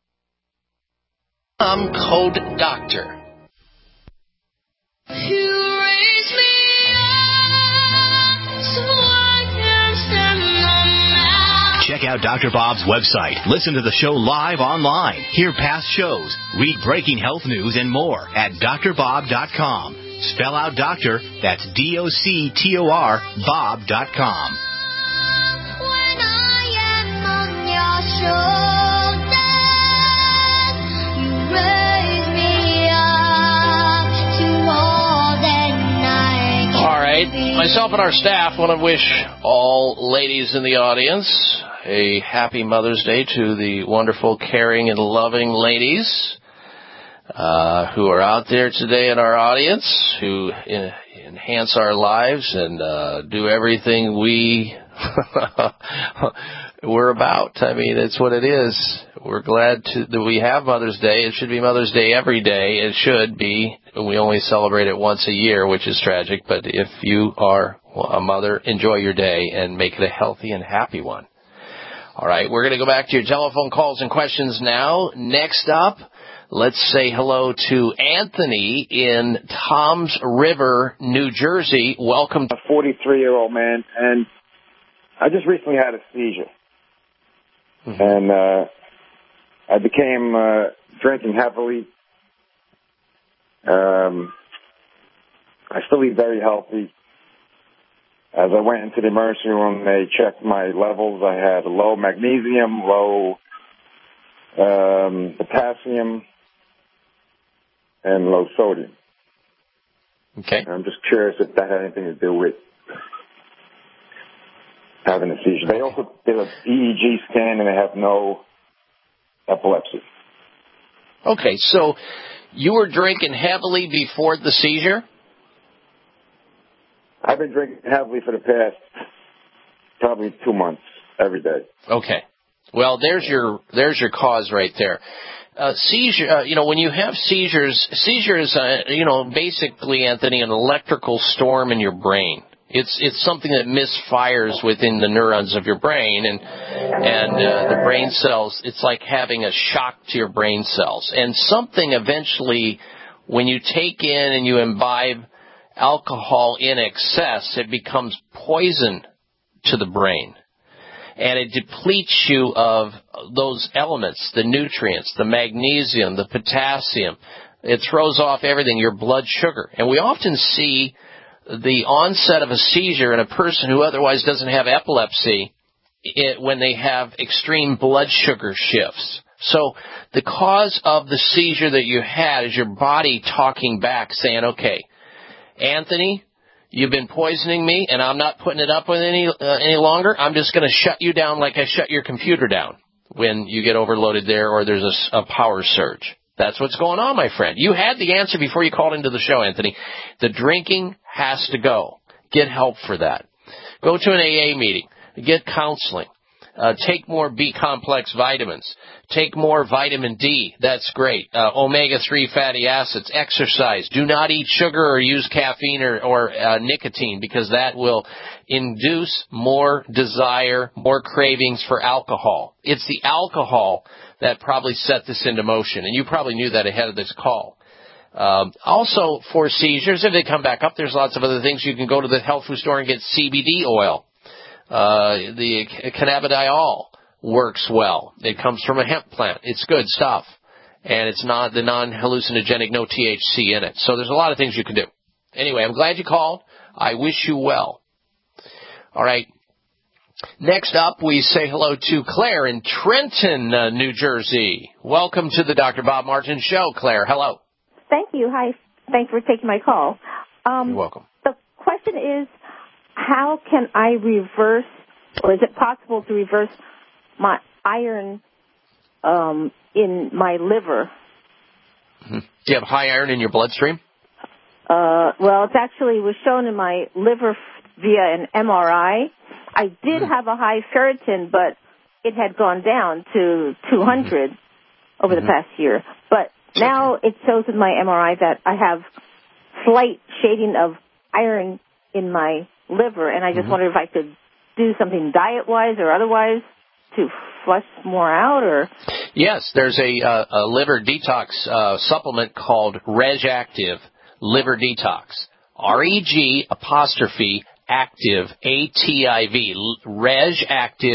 Um, code DOCTOR. You raise me up so I can stand on my out Doctor Bob's website, listen to the show live online, hear past shows, read breaking health news, and more at D R bob dot com. Spell out doctor, that's D O C T O R, Bob dot com. When I am on your shoulders, you raise me up to more than I can. All right. Myself and our staff want to wish all ladies in the audience a happy Mother's Day to the wonderful, caring, and loving ladies uh, who are out there today in our audience, who in, enhance our lives and uh, do everything we we're about. I mean, it's what it is. We're glad to, that we have Mother's Day. It should be Mother's Day every day. It should be. We only celebrate it once a year, which is tragic. But if you are a mother, enjoy your day and make it a healthy and happy one. All right, we're going to go back to your telephone calls and questions now. Next up, let's say hello to Anthony in Toms River, New Jersey. Welcome to a forty-three-year-old man, and I just recently had a seizure. Mm-hmm. And uh, I became uh, drinking heavily. Um, I still eat very healthy. As I went into the emergency room, they checked my levels. I had low magnesium, low um, potassium, and low sodium. Okay. I'm just curious if that had anything to do with having a seizure. They also did an E E G scan, and they have no epilepsy. Okay, so you were drinking heavily before the seizure? I've been drinking heavily for the past probably two months, every day. Okay. Well, there's your there's your cause right there. Uh, seizure, uh, you know, when you have seizures, seizure is, uh, you know, basically, Anthony, an electrical storm in your brain. It's it's something that misfires within the neurons of your brain, and and uh, the brain cells. It's like having a shock to your brain cells, and something eventually, when you take in and you imbibe alcohol in excess, it becomes poison to the brain. And it depletes you of those elements, the nutrients, the magnesium, the potassium. It throws off everything, your blood sugar. And we often see the onset of a seizure in a person who otherwise doesn't have epilepsy it, when they have extreme blood sugar shifts. So the cause of the seizure that you had is your body talking back, saying, okay, Anthony, you've been poisoning me, and I'm not putting it up with any uh, any longer. I'm just going to shut you down like I shut your computer down when you get overloaded there or there's a, a power surge. That's what's going on, my friend. You had the answer before you called into the show, Anthony. The drinking has to go. Get help for that. Go to an A A meeting. Get counseling. Uh, take more B-complex vitamins. Take more vitamin D. That's great. Uh, omega three fatty acids. Exercise. Do not eat sugar or use caffeine or, or uh, nicotine, because that will induce more desire, more cravings for alcohol. It's the alcohol that probably set this into motion, and you probably knew that ahead of this call. Um, also, for seizures, if they come back up, there's lots of other things. You can go to the health food store and get C B D oil. Uh, the cannabidiol works well. It comes from a hemp plant. It's good stuff. And it's not the non-hallucinogenic, no T H C in it. So there's a lot of things you can do. Anyway, I'm glad you called. I wish you well. All right. Next up, we say hello to Claire in Trenton, uh, New Jersey. Welcome to the Doctor Bob Martin Show, Claire. Hello. Thank you. Hi. Thanks for taking my call. Um, You're welcome. The question is, how can I reverse, or is it possible to reverse my iron um, in my liver? Mm-hmm. Do you have high iron in your bloodstream? Uh, well, it actually was shown in my liver via an M R I. I did mm-hmm. have a high ferritin, but it had gone down to two hundred mm-hmm. over the mm-hmm. past year. But now it shows in my M R I that I have slight shading of iron in my liver, and I just mm-hmm. wondered if I could do something diet-wise or otherwise to flush more out, or? Yes, there's a, uh, a liver detox uh, supplement called Reg Active Liver Detox. R E G apostrophe active, A T I V, Reg Active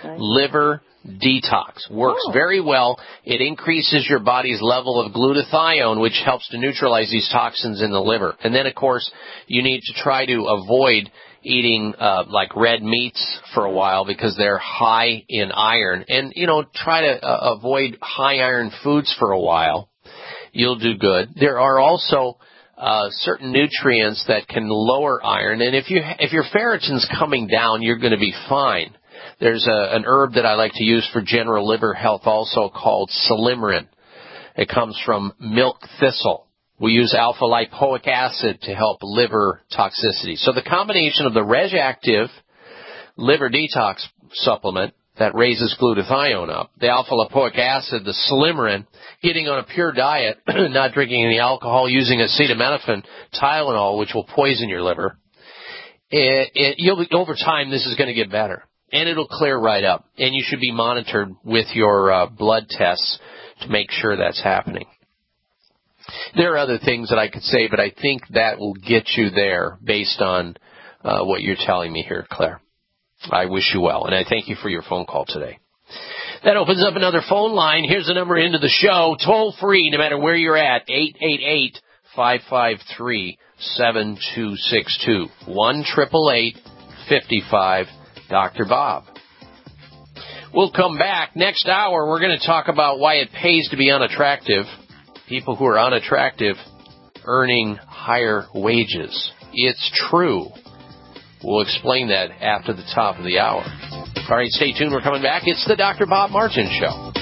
Liver Detox. Works Oh. very well. It increases your body's level of glutathione, which helps to neutralize these toxins in the liver. And then, of course, you need to try to avoid eating uh, like red meats for a while because they're high in iron. And, you know, try to uh, avoid high iron foods for a while. You'll do good. There are also uh, certain nutrients that can lower iron. And if you if your ferritin's coming down, you're going to be fine. There's a, an herb that I like to use for general liver health also called Silymarin. It comes from milk thistle. We use alpha-lipoic acid to help liver toxicity. So the combination of the RegActive liver detox supplement that raises glutathione up, the alpha-lipoic acid, the Silymarin, eating on a pure diet, not drinking any alcohol, using acetaminophen, Tylenol, which will poison your liver, it, it, you'll, over time this is going to get better. And it'll clear right up. And you should be monitored with your uh, blood tests to make sure that's happening. There are other things that I could say, but I think that will get you there based on uh, what you're telling me here, Claire. I wish you well, and I thank you for your phone call today. That opens up another phone line. Here's the number into the show, toll free, no matter where you're at, eight eight eight, five five three, seven two six two, one eight eight eight, five five, Doctor Bob. We'll come back. Next hour, we're going to talk about why it pays to be unattractive. People who are unattractive earning higher wages. It's true. We'll explain that after the top of the hour. All right, stay tuned. We're coming back. It's the Doctor Bob Martin Show.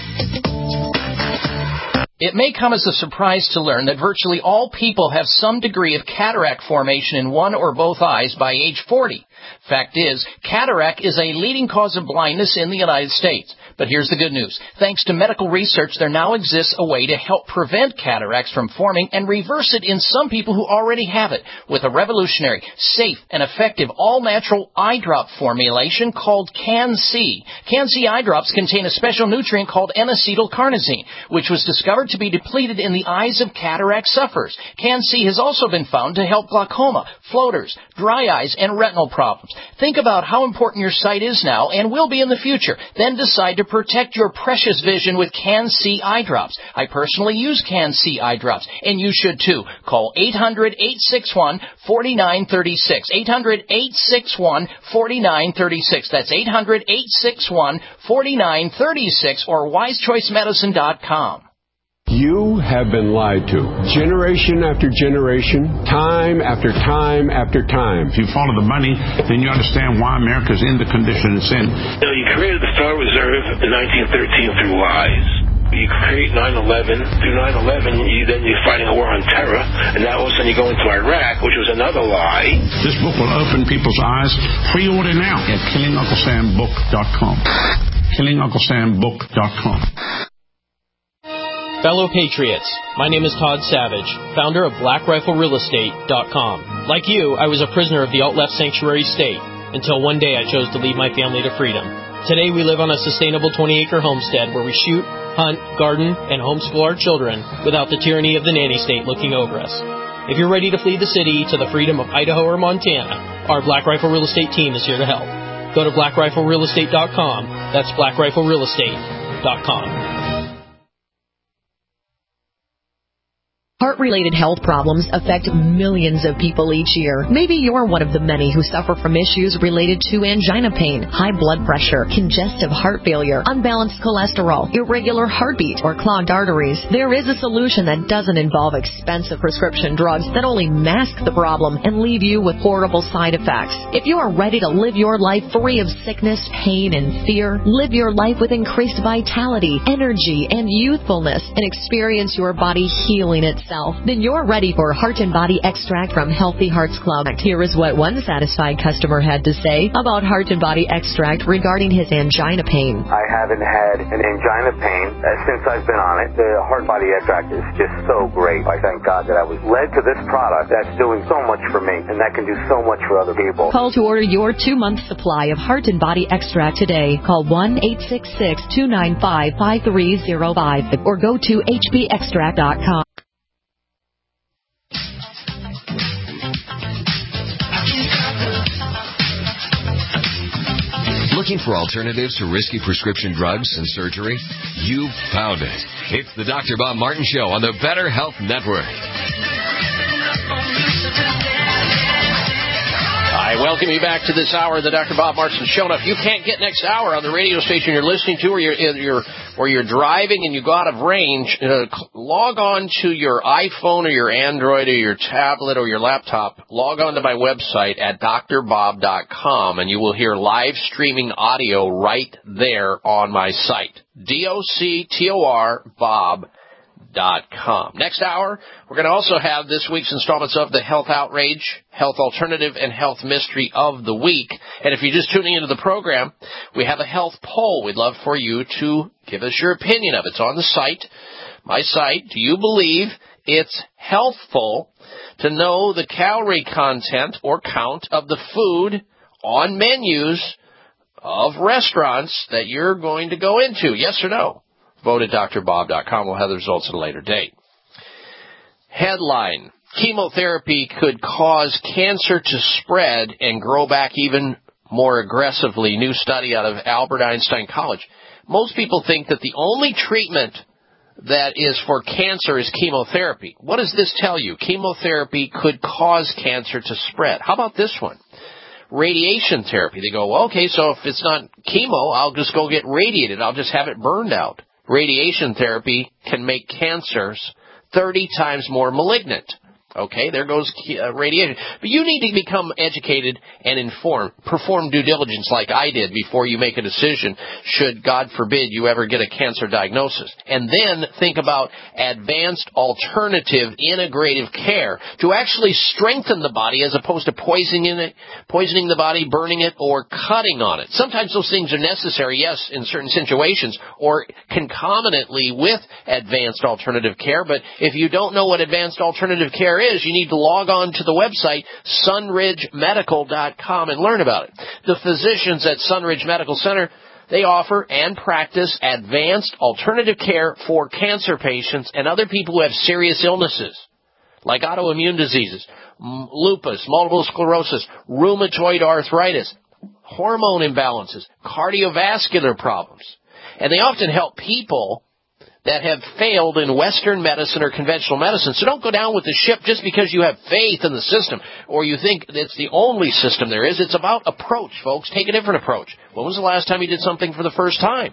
It may come as a surprise to learn that virtually all people have some degree of cataract formation in one or both eyes by age forty. Fact is, cataract is a leading cause of blindness in the United States. But here's the good news. Thanks to medical research, there now exists a way to help prevent cataracts from forming and reverse it in some people who already have it with a revolutionary, safe, and effective all-natural eye drop formulation called Can-C. Can-C eye drops contain a special nutrient called N-acetylcarnosine, which was discovered to be depleted in the eyes of cataract sufferers. Can-C has also been found to help glaucoma, floaters, dry eyes, and retinal problems. Think about how important your sight is now and will be in the future. Then decide to protect your precious vision with Can-C eye drops. I personally use Can-C eye drops, and you should too. Call eight hundred, eight six one, four nine three six. eight hundred, eight six one, four nine three six. That's eight hundred, eight six one, four nine three six or wise choice medicine dot com. You have been lied to. Generation after generation, time after time after time. If you follow the money, then you understand why America's in the condition it's in. You know, you created the Federal Reserve in nineteen thirteen through lies. You create nine eleven. Through nine eleven, you, then you're fighting a war on terror, and now all of a sudden you go into Iraq, which was another lie. This book will open people's eyes. Pre-order now at killing uncle sam book dot com. killing uncle sam book dot com. Fellow Patriots, my name is Todd Savage, founder of black rifle real estate dot com. Like you, I was a prisoner of the alt-left sanctuary state, until one day I chose to lead my family to freedom. Today we live on a sustainable twenty-acre homestead where we shoot, hunt, garden, and homeschool our children without the tyranny of the nanny state looking over us. If you're ready to flee the city to the freedom of Idaho or Montana, our Black Rifle Real Estate team is here to help. Go to black rifle real estate dot com. That's black rifle real estate dot com. Heart-related health problems affect millions of people each year. Maybe you're one of the many who suffer from issues related to angina pain, high blood pressure, congestive heart failure, unbalanced cholesterol, irregular heartbeat, or clogged arteries. There is a solution that doesn't involve expensive prescription drugs that only mask the problem and leave you with horrible side effects. If you are ready to live your life free of sickness, pain, and fear, live your life with increased vitality, energy, and youthfulness, and experience your body healing itself, then you're ready for Heart and Body Extract from Healthy Hearts Club. Here is what one satisfied customer had to say about Heart and Body Extract regarding his angina pain. I haven't had an angina pain uh, since I've been on it. The Heart Body Extract is just so great. I thank God that I was led to this product that's doing so much for me, and that can do so much for other people. Call to order your two-month supply of Heart and Body Extract today. Call one eight six six, two nine five, five three zero five or go to h b extract dot com. Looking for alternatives to risky prescription drugs and surgery? You've found it. It's the Doctor Bob Martin Show on the Better Health Network. I welcome you back to this hour of the Doctor Bob Martin Show. Now, if you can't get next hour on the radio station you're listening to, or you're, you're or you're driving and you go out of range, uh, log on to your iPhone or your Android or your tablet or your laptop. Log on to my website at D R bob dot com, and you will hear live streaming audio right there on my site. D O C T O R Bob. Dot com. Next hour, we're going to also have this week's installments of the Health Outrage, Health Alternative, and Health Mystery of the Week. And if you're just tuning into the program, we have a health poll we'd love for you to give us your opinion of. It's on the site, my site. Do you believe it's healthful to know the calorie content or count of the food on menus of restaurants that you're going to go into? Yes or no? Vote at D R bob dot com. We'll have the results at a later date. Headline: chemotherapy could cause cancer to spread and grow back even more aggressively. New study out of Albert Einstein College. Most people think that the only treatment that is for cancer is chemotherapy. What does this tell you? Chemotherapy could cause cancer to spread. How about this one? Radiation therapy. They go, well, okay, so if it's not chemo, I'll just go get radiated. I'll just have it burned out. Radiation therapy can make cancers thirty times more malignant. Okay, there goes uh, radiation. But you need to become educated and informed. Perform due diligence like I did before you make a decision, should, God forbid, you ever get a cancer diagnosis. And then think about advanced alternative integrative care to actually strengthen the body as opposed to poisoning it, poisoning the body, burning it, or cutting on it. Sometimes those things are necessary, yes, in certain situations, or concomitantly with advanced alternative care. But if you don't know what advanced alternative care is, you need to log on to the website sunridge medical dot com and learn about it. The physicians at Sunridge Medical Center, they offer and practice advanced alternative care for cancer patients and other people who have serious illnesses like autoimmune diseases, lupus, multiple sclerosis, rheumatoid arthritis, hormone imbalances, cardiovascular problems. And they often help people that have failed in Western medicine or conventional medicine. So don't go down with the ship just because you have faith in the system or you think it's the only system there is. It's about approach, folks. Take a different approach. When was the last time you did something for the first time?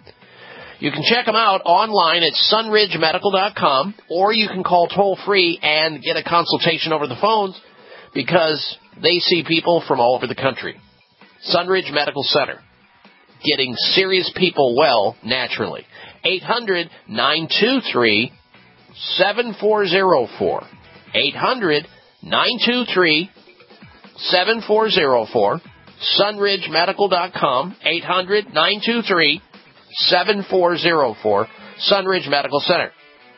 You can check them out online at sunridge medical dot com, or you can call toll-free and get a consultation over the phones because they see people from all over the country. Sunridge Medical Center, getting serious people well naturally. eight hundred, nine two three, seven four zero four. eight hundred, nine two three, seven four zero four. sunridge medical dot com. eight hundred, nine two three, seven four zero four. Sunridge Medical Center.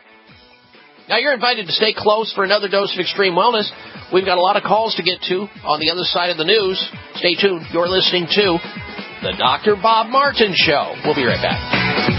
Now, you're invited to stay close for another dose of extreme wellness. We've got a lot of calls to get to on the other side of the news. Stay tuned. You're listening to The Doctor Bob Martin Show. We'll be right back.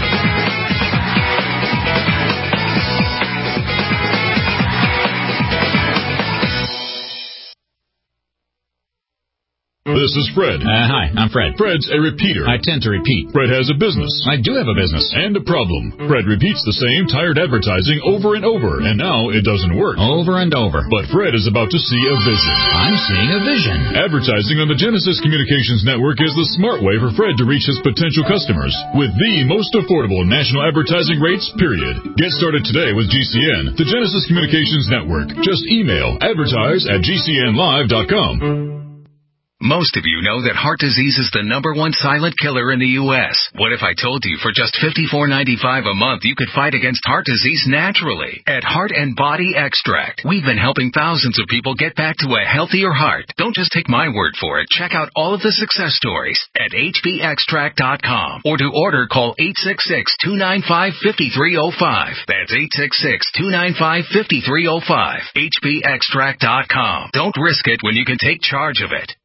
This is Fred. Uh, hi, I'm Fred. Fred's a repeater. I tend to repeat. Fred has a business. I do have a business. And a problem. Fred repeats the same tired advertising over and over, and now it doesn't work. Over and over. But Fred is about to see a vision. I'm seeing a vision. Advertising on the Genesis Communications Network is the smart way for Fred to reach his potential customers with the most affordable national advertising rates, period. Get started today with G C N, the Genesis Communications Network. Just email advertise at g c n live dot com. Most of you know that heart disease is the number one silent killer in the U S What if I told you for just fifty-four ninety-five a month you could fight against heart disease naturally? At Heart and Body Extract, we've been helping thousands of people get back to a healthier heart. Don't just take my word for it. Check out all of the success stories at h b extract dot com. Or to order, call eight six six, two nine five, five three zero five. That's eight six six, two nine five, five three zero five. h b extract dot com. Don't risk it when you can take charge of it.